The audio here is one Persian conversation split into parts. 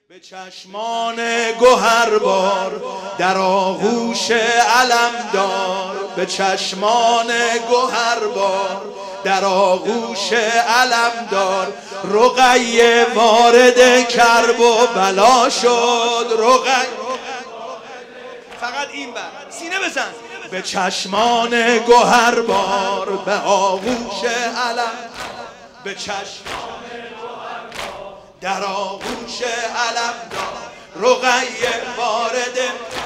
به چشمان گوهربار در آغوش علمدار، به چشمان گوهربار در آغوش علمدار، رقیه وارد کرب و بلا شد. فقط این بر سینه بزن. به چشمان گوهربار به آغوش علم، به چشمان گوهربار در آغوش علمدار، رقیه وارد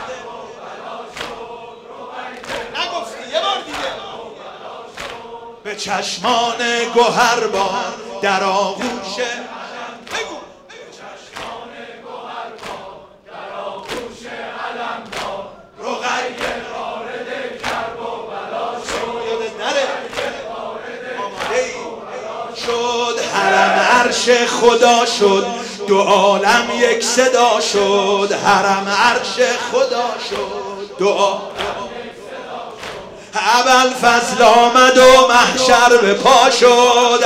نگفتی یه بار دیگه. به چشمان گوهربار در آغوش بگو. به چشمان گوهربار در آغوش علمدار، رقیه وارد کرب و بلا شد. یادت نره آماده ای شد. حرم عرش خدا شد، دو عالم یک صدا شد. حرم عرش خدا شد، دو عالم یک صدا شد. ابوالفضل آمد و محشر به پا شد.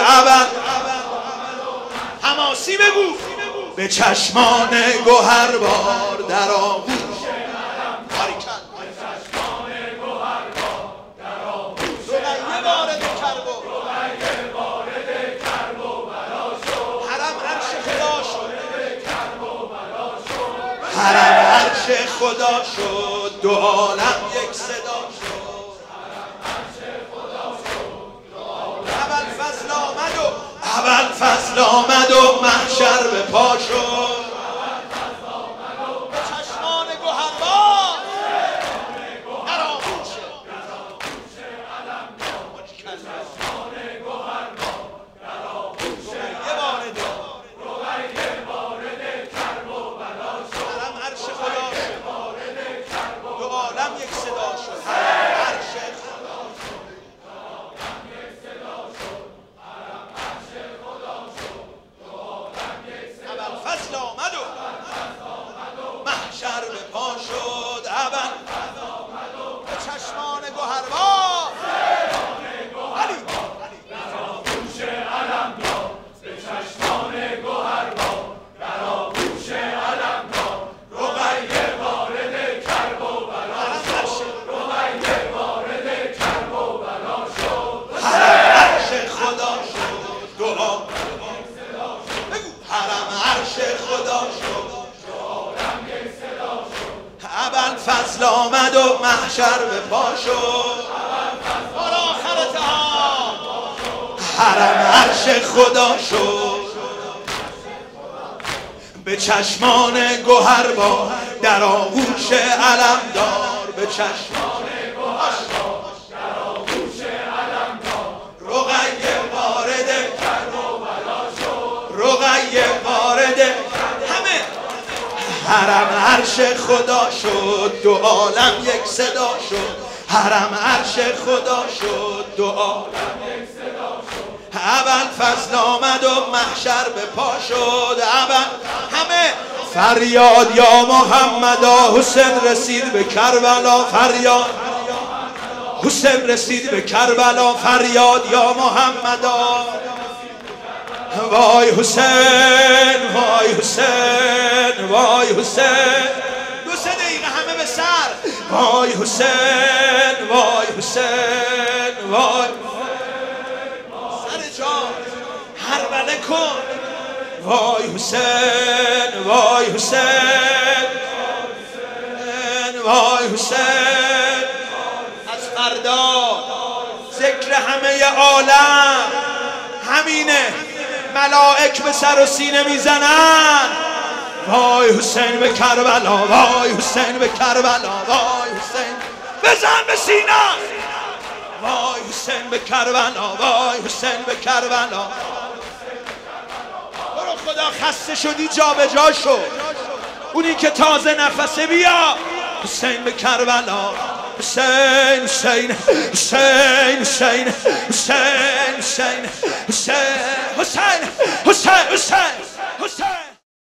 حماسی بگو. به چشمان گوهربار در آغوش حرم عرش خدا شد، دو عالم یک صدا شد. ابوالفضل آمد و محشر به پا شد. به چشمان گوهربار در آغوش علمدار، چشمان گوهربار در آغوش علمدار، رقیه وارد کرب و بلا شد. حرم عرش خدا شد، وارد کرب و دو عالم یک صدا شد. حرم عرش خدا شد، دو عالم یک صدا شد. حرم عرش خدا شد، دو عالم یک صدا شد. ابوالفضل آمد و محشر به پا شد. ابوالفضل آمد و به چشمان گوهربار در آغوش علمدار، به چشمان گوهربار در آغوش علمدار، رقیه وارد کرب و بلا شد. رقیه وارد کرب و بلا شد. حرم عرش خدا شد، دو عالم یک صدا شد. بگو. حرم عرش خدا شد، دو عالم یک صدا شد. ابوالفضل آمد و محشر به پا شد. بار آخرت ها. حرم عرش خدا شد، به چشمان گوهربار در آغوش علمدار، به چشمان گوهربار در آغوش علمدار، رقیه وارد کرب و بلا شد. رقیه وارد همه. حرم عرش خدا شد، دو عالم یک صدا شد. حرم عرش خدا شد، دو عالم یک صدا شد. ابوالفضل آمد و محشر به پا شد. همه فریاد یا محمدا، حسین رسید به کربلا. فریاد حسین رسید به کربلا. فریاد یا محمدا، وای حسین، وای حسین، وای حسین. دو سه دقیقه همه به سر. وای حسین، وای حسین، وای سر جان هربله کن. وای حسین، وای حسین، وای حسین. از فردا ذکر همه عالم همینه. ملائک به سر و سینه میزنن. وای حسین به کربلا، وای حسین به کربلا، وای حسین بزن به سینه. وای حسین به کربلا، وای حسین به کربلا. برو خدا خسته شدی جا به جا شو. اونی که تازه نفسه بیا. حسین به کربلا. حسین حسین حسین حسین حسین حسین حسین حسین حسین حسین حسین.